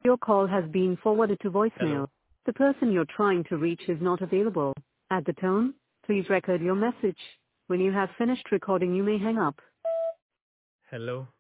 Your call has been forwarded to voicemail. Hello. The person you're trying to reach is not available. At the tone, please record your message. When you have finished recording, you may hang up. Hello.